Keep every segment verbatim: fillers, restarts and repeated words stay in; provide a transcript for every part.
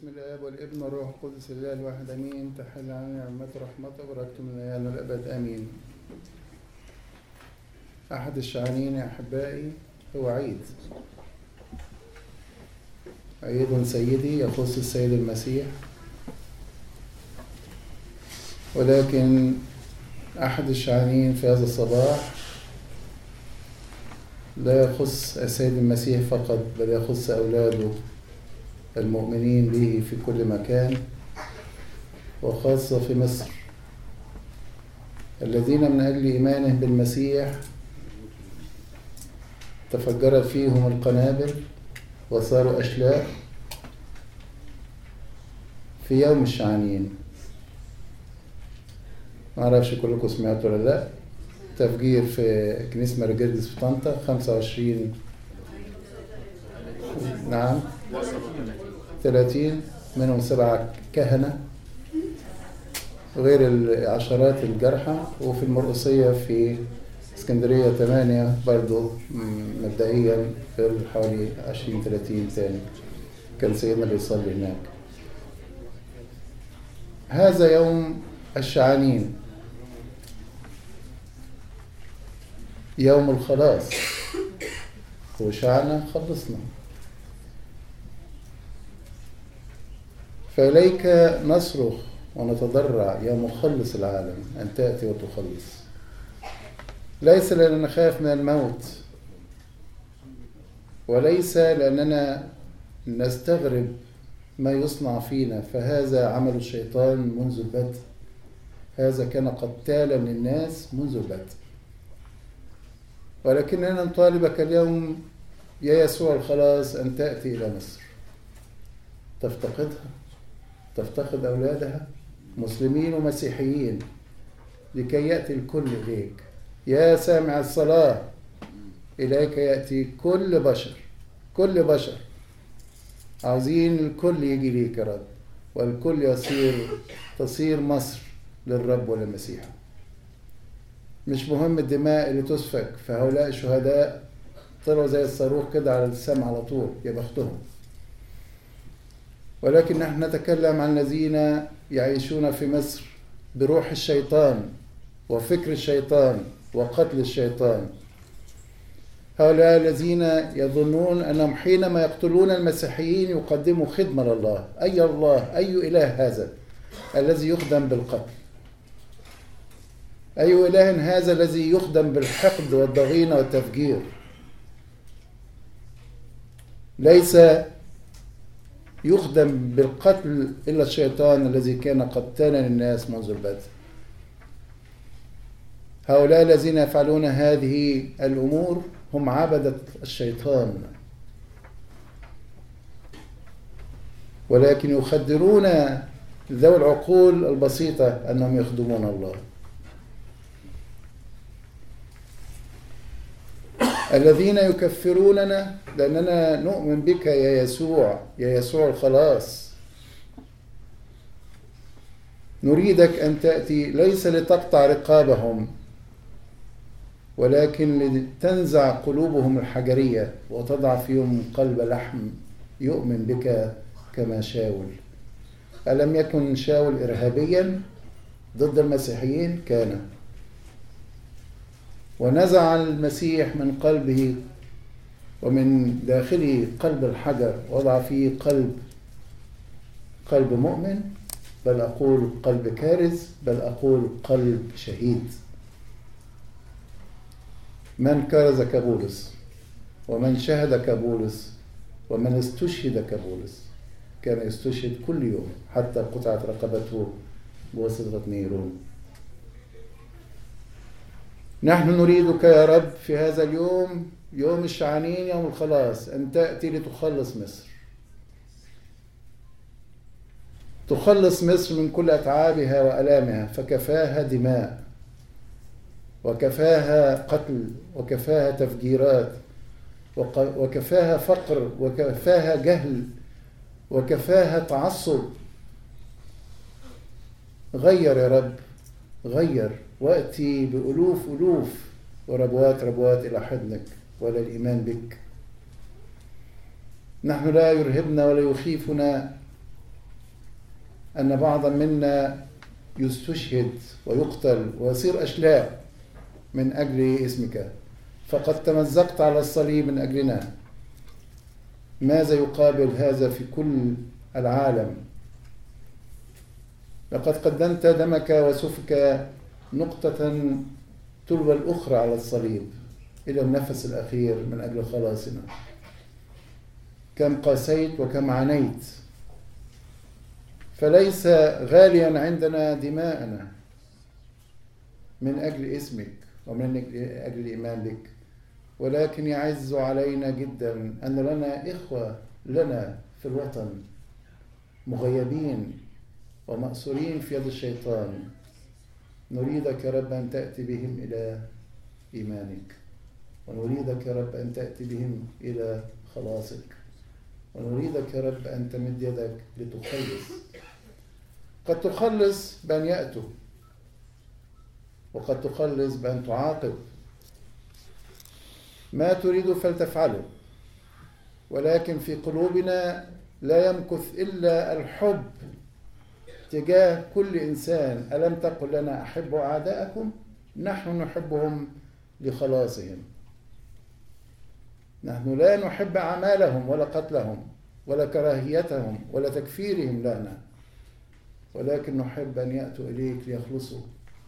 بسم الآب والابن والروح القدس الله الواحد امين. تحل علينا نعمته ورحمته وبركته من الآن والأبد امين. احد الشعانين يا احبائي هو عيد عيد سيدي يخص السيد المسيح، ولكن احد الشعانين في هذا الصباح لا يخص السيد المسيح فقط، بل يخص اولاده المؤمنين به في كل مكان، وخاصة في مصر، الذين من أجل إيمانهم بالمسيح تفجرت فيهم القنابل وصاروا أشلاء في يوم الشعانين. ما أعرفش كلكم سمعتوا ولا لا. تفجير في كنيسة مارجردس في طنطا خمسة وعشرين نعم ثلاثين منهم سبعة كهنة غير العشرات الجرحى، وفي المرقسية في اسكندرية ثمانية برضو مبدئيا في حوالي عشرين ثلاثين ثاني كان سيدنا بيصلي هناك. هذا يوم الشعانين، يوم الخلاص، وشعنا خلصنا. فإليك نصرخ ونتضرع يا مخلص العالم أن تأتي وتخلص، ليس لأننا نخاف من الموت، وليس لأننا نستغرب ما يصنع فينا، فهذا عمل الشيطان منذ البدء. هذا كان قتالا للناس منذ البدء، ولكننا نطالبك اليوم يا يسوع الخلاص أن تأتي إلى مصر، تفتقدها، تفتقد أولادها مسلمين ومسيحيين، لكي يأتي الكل إليك. يا سامع الصلاة، إليك يأتي كل بشر، كل بشر عاوزين الكل يجي ليك يا رب، والكل يصير تصير مصر للرب وللمسيح. مش مهم الدماء اللي تسفك، فهؤلاء الشهداء طلعوا زي الصاروخ كده على السماء على طول، يا بختهم. ولكن نحن نتكلم عن الذين يعيشون في مصر بروح الشيطان وفكر الشيطان وقتل الشيطان. هؤلاء الذين يظنون أنهم حينما يقتلون المسيحيين يقدموا خدمة لله. أي الله، أي إله هذا الذي يخدم بالقتل؟ أي إله هذا الذي يخدم بالحقد والضغينة والتفجير؟ ليس يخدم بالقتل إلا الشيطان الذي كان قتالا للناس منذ البدء. هؤلاء الذين يفعلون هذه الأمور هم عبدة الشيطان، ولكن يخدرون ذوي العقول البسيطة أنهم يخدمون الله. الذين يكفروننا لأننا نؤمن بك يا يسوع، يا يسوع الخلاص. نريدك أن تأتي ليس لتقطع رقابهم، ولكن لتنزع قلوبهم الحجرية وتضع فيهم قلب لحم يؤمن بك كما شاول. ألم يكن شاول إرهابيا ضد المسيحيين؟ كان، ونزع المسيح من قلبه ومن داخله قلب الحجر، وضع فيه قلب قلب مؤمن، بل أقول قلب كارث، بل أقول قلب شهيد. من كرز كبولس، ومن شهد كبولس، ومن استشهد كبولس. كان يستشهد كل يوم حتى قطعت رقبته بواسطة نيرون. نحن نريدك يا رب في هذا اليوم، يوم الشعانين، يوم الخلاص، أن تأتي لتخلص مصر، تخلص مصر من كل أتعابها وألامها، فكفاها دماء، وكفاها قتل، وكفاها تفجيرات، وكفاها فقر، وكفاها جهل، وكفاها تعصب. غير يا رب، غير، وأتي بألوف ألوف وربوات ربوات إلى حضنك ولا الإيمان بك. نحن لا يرهبنا ولا يخيفنا أن بعضا منا يستشهد ويقتل ويصير أشلاء من أجل اسمك، فقد تمزقت على الصليب من أجلنا. ماذا يقابل هذا في كل العالم؟ لقد قدمت دمك وسفك نقطة تلو الأخرى على الصليب إلى النفس الأخير من أجل خلاصنا. كم قاسيت وكم عانيت، فليس غاليا عندنا دماءنا من أجل اسمك ومن أجل الإيمان بك، ولكن يعز علينا جدا أن لنا إخوة لنا في الوطن مغيبين ومأسورين في يد الشيطان. نريدك يا رب أن تأتي بهم إلى إيمانك، ونريدك يا رب أن تأتي بهم إلى خلاصك، ونريدك يا رب أن تمد يدك لتخلص. قد تخلص بأن يأتوا، وقد تخلص بأن تعاقب. ما تريد فلتفعله، ولكن في قلوبنا لا يمكث إلا الحب تجاه كل إنسان. ألم تقل لنا أحبوا أعداءكم؟ نحن نحبهم لخلاصهم. نحن لا نحب أعمالهم ولا قتلهم ولا كراهيتهم ولا تكفيرهم لنا، ولكن نحب أن يأتوا إليك ليخلصوا،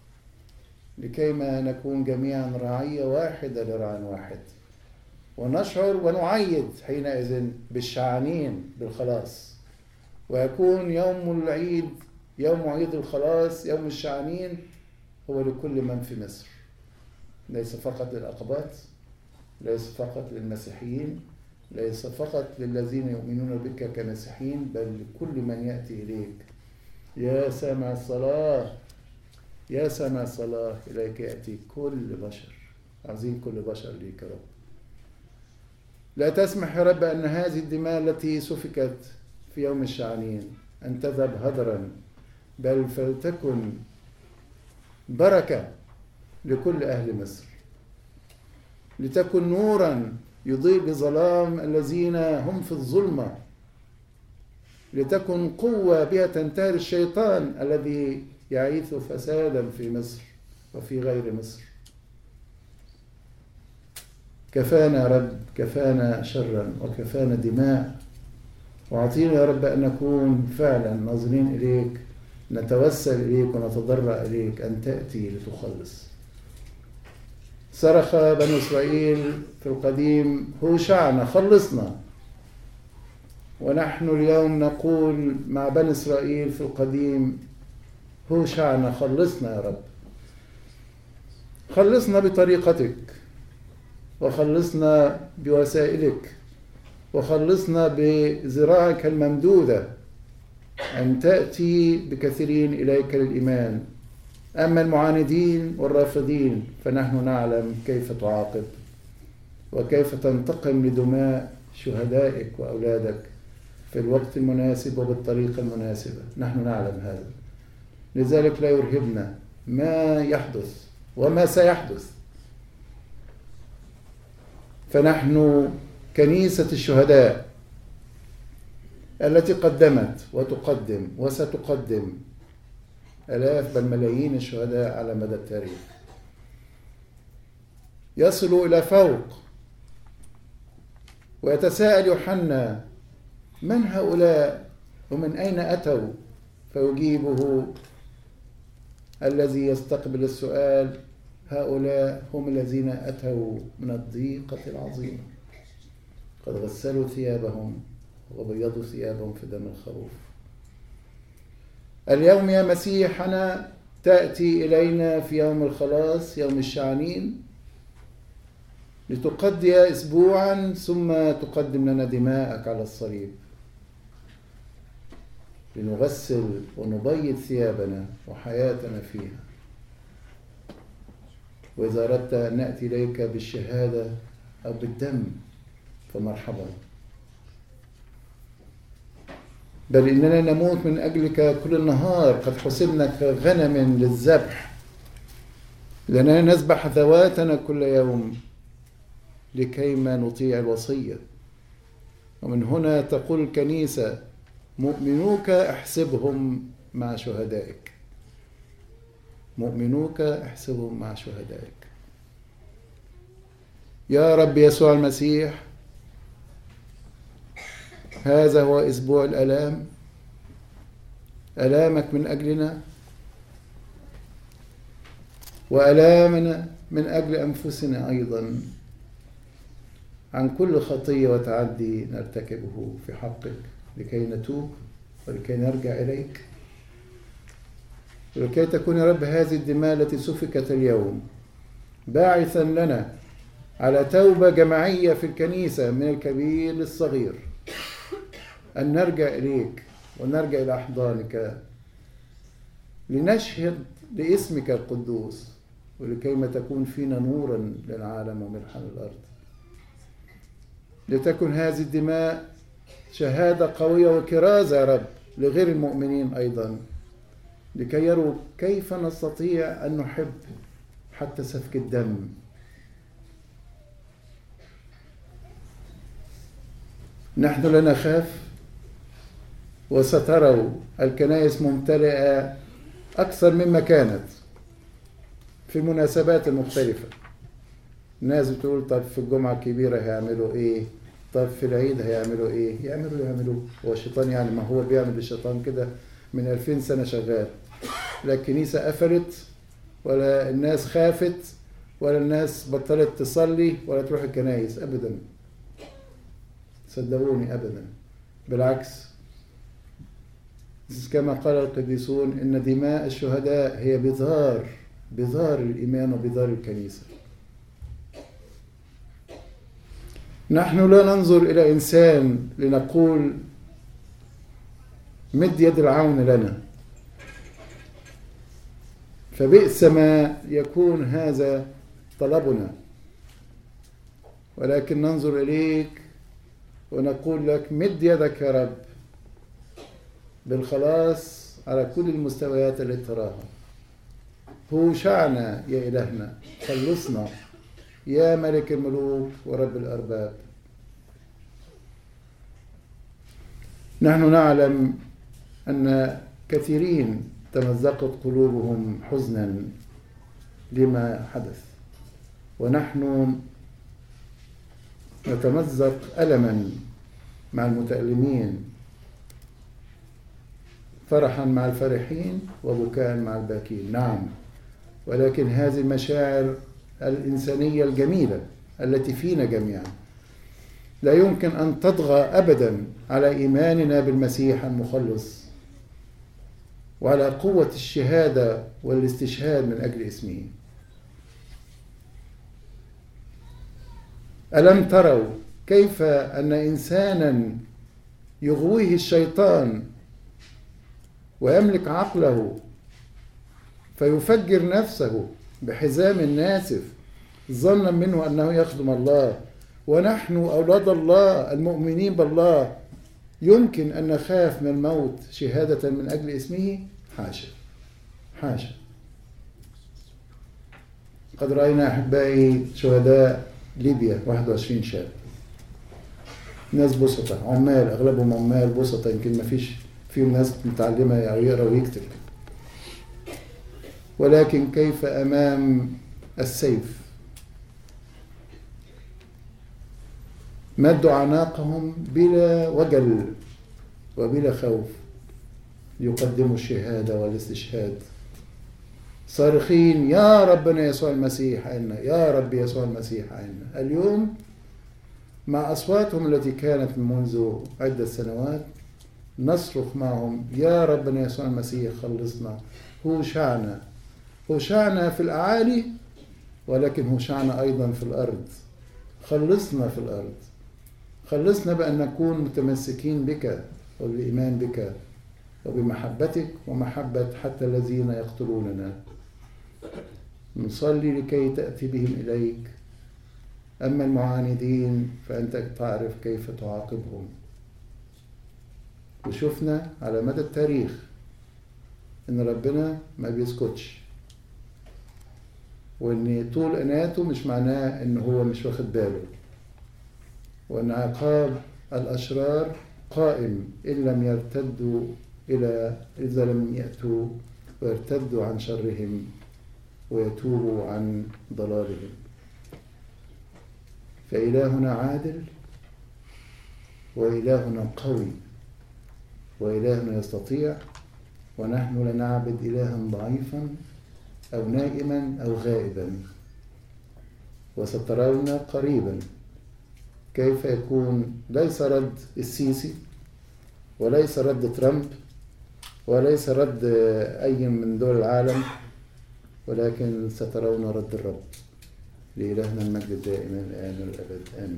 لكيما نكون جميعا رعية واحدة لرعا واحد، ونشعر ونعيد حينئذ بالشعانين بالخلاص، ويكون يوم العيد يوم عيد الخلاص يوم الشعانين هو لكل من في مصر، ليس فقط للأقباط، ليس فقط للمسيحيين، ليس فقط للذين يؤمنون بك كمسيحيين، بل لكل من يأتي إليك. يا سامع الصلاة، يا سامع الصلاة، إليك يأتي كل بشر، عايزين كل بشر ليك يا رب. لا تسمح يا رب أن هذه الدماء التي سفكت في يوم الشعانين أن تذهب هدرا، بل فلتكن بركة لكل أهل مصر، لتكن نورا يضيء بظلام الذين هم في الظلمة، لتكن قوة بها تنتهر الشيطان الذي يعيث فسادا في مصر وفي غير مصر. كفانا يا رب، كفانا شرا وكفانا دماء، وأعطينا يا رب أن نكون فعلا ناظرين إليك، نتوسل إليك ونتضرع إليك أن تأتي لتخلص. صرخ بنو إسرائيل في القديم: هوشعنا، خلصنا. ونحن اليوم نقول مع بني إسرائيل في القديم: هوشعنا، خلصنا يا رب. خلصنا بطريقتك، وخلصنا بوسائلك، وخلصنا بذراعك الممدودة أن تأتي بكثيرين إليك للإيمان. أما المعاندين والرافضين فنحن نعلم كيف تعاقب وكيف تنتقم لدماء شهدائك وأولادك في الوقت المناسب وبالطريقة المناسبة. نحن نعلم هذا، لذلك لا يرهبنا ما يحدث وما سيحدث، فنحن كنيسة الشهداء التي قدمت وتقدم وستقدم آلاف بل ملايين الشهداء على مدى التاريخ، يصلوا إلى فوق. ويتساءل يوحنا: من هؤلاء ومن أين أتوا؟ فيجيبه الذي يستقبل السؤال: هؤلاء هم الذين أتوا من الضيقة العظيمة، قد غسلوا ثيابهم وبيضوا ثيابهم في دم الخروف. اليوم يا مسيحنا تأتي إلينا في يوم الخلاص، يوم الشعانين، لتقضي أسبوعا ثم تقدم لنا دماءك على الصليب، لنغسل ونبيض ثيابنا وحياتنا فيها. وإذا أردت أن نأتي إليك بالشهادة أو بالدم فمرحبا، بل إننا نموت من أجلك كل النهار، قد حسبنا كغنم للذبح، لأننا نذبح ذواتنا كل يوم لكيما نطيع الوصية. ومن هنا تقول الكنيسة: مؤمنوك احسبهم مع شهدائك، مؤمنوك احسبهم مع شهدائك. يا رب يسوع المسيح، هذا هو أسبوع الآلام، آلامك من أجلنا وآلامنا من أجل أنفسنا أيضا، عن كل خطية وتعدي نرتكبه في حقك، لكي نتوب ولكي نرجع إليك، ولكي تكون يا رب هذه الدماء التي سفكت اليوم باعثا لنا على توبة جماعية في الكنيسة من الكبير للصغير، أن نرجع إليك ونرجع إلى أحضانك لنشهد لاسمك القدوس، ولكيما تكون فينا نورا للعالم وملحا للأرض. لتكن هذه الدماء شهادة قوية وكرازة يا رب لغير المؤمنين أيضا، لكي يروا كيف نستطيع أن نحب حتى سفك الدم. نحن لا نخاف، وستروا الكنائس ممتلئة أكثر مما كانت في المناسبات المختلفة. الناس بتقول طب في الجمعة الكبيرة هيعملوا إيه؟ طب في العيد هيعملوا إيه؟ يعملوا يعملوا هو الشيطان يعني، ما هو بيعمل الشيطان كده من ألفين سنة شغال. لا الكنيسة قفلت، ولا الناس خافت، ولا الناس بطلت تصلي ولا تروح الكنائس أبدا، صدقوني أبدا، بالعكس. كما قال القديسون إن دماء الشهداء هي بذار بذار الإيمان وبذار الكنيسة. نحن لا ننظر إلى إنسان لنقول مد يد العون لنا، فبئس ما يكون هذا طلبنا، ولكن ننظر إليك ونقول لك مد يدك يا رب بالخلاص على كل المستويات التي تراها. هوشعنا يا إلهنا، خلصنا يا ملك الملوك ورب الأرباب. نحن نعلم أن كثيرين تمزقت قلوبهم حزنا لما حدث، ونحن نتمزق ألما مع المتألمين، فرحا مع الفرحين وبكاء مع الباكين. نعم، ولكن هذه المشاعر الإنسانية الجميلة التي فينا جميعا لا يمكن أن تطغى أبدا على إيماننا بالمسيح المخلص وعلى قوة الشهادة والاستشهاد من أجل اسمه. ألم تروا كيف أن إنسانا يغويه الشيطان ويملك عقله فيفجر نفسه بحزام ناسف ظنا منه أنه يخدم الله، ونحن أولاد الله المؤمنين بالله يمكن أن نخاف من الموت شهادة من أجل اسمه؟ حاشا حاشا. قد رأينا أحبائي شهداء ليبيا واحد وعشرين شاب، ناس بسطة، عمال، أغلبهم عمال بسطة، يمكن ما فيش فيهم ناس متعلمة يقرأ ويكتب، ولكن كيف أمام السيف مدوا أعناقهم بلا وجل وبلا خوف يقدموا الشهادة والاستشهاد صارخين يا ربنا يسوع المسيح عنا، يا رب يسوع المسيح عنا. اليوم مع أصواتهم التي كانت منذ عدة سنوات نصرخ معهم يا ربنا يسوع المسيح خلصنا. هوشعنا، هوشعنا في الأعالي، ولكن هوشعنا أيضا في الأرض. خلصنا في الأرض، خلصنا بأن نكون متمسكين بك وبالإيمان بك وبمحبتك ومحبة حتى الذين يقتلوننا. نصلي لكي تأتي بهم إليك، أما المعاندين فأنت تعرف كيف تعاقبهم. وشفنا على مدى التاريخ إن ربنا ما بيسكتش، وإن طول أناته مش معناه إن هو مش واخد باله، وإن عقاب الأشرار قائم إن لم يرتدوا إلى إذا لم يأتوا ويرتدوا عن شرهم ويتوبوا عن ضلالهم. فإلهنا عادل، وإلهنا قوي، وإلهنا يستطيع، ونحن لا نعبد إلها ضعيفا أو نائما أو غائبا. وسترون قريبا كيف يكون ليس رد السيسي، وليس رد ترامب، وليس رد أي من دول العالم، ولكن سترون رد الرب. لإلهنا المجد دائما الآن والأبد آمين.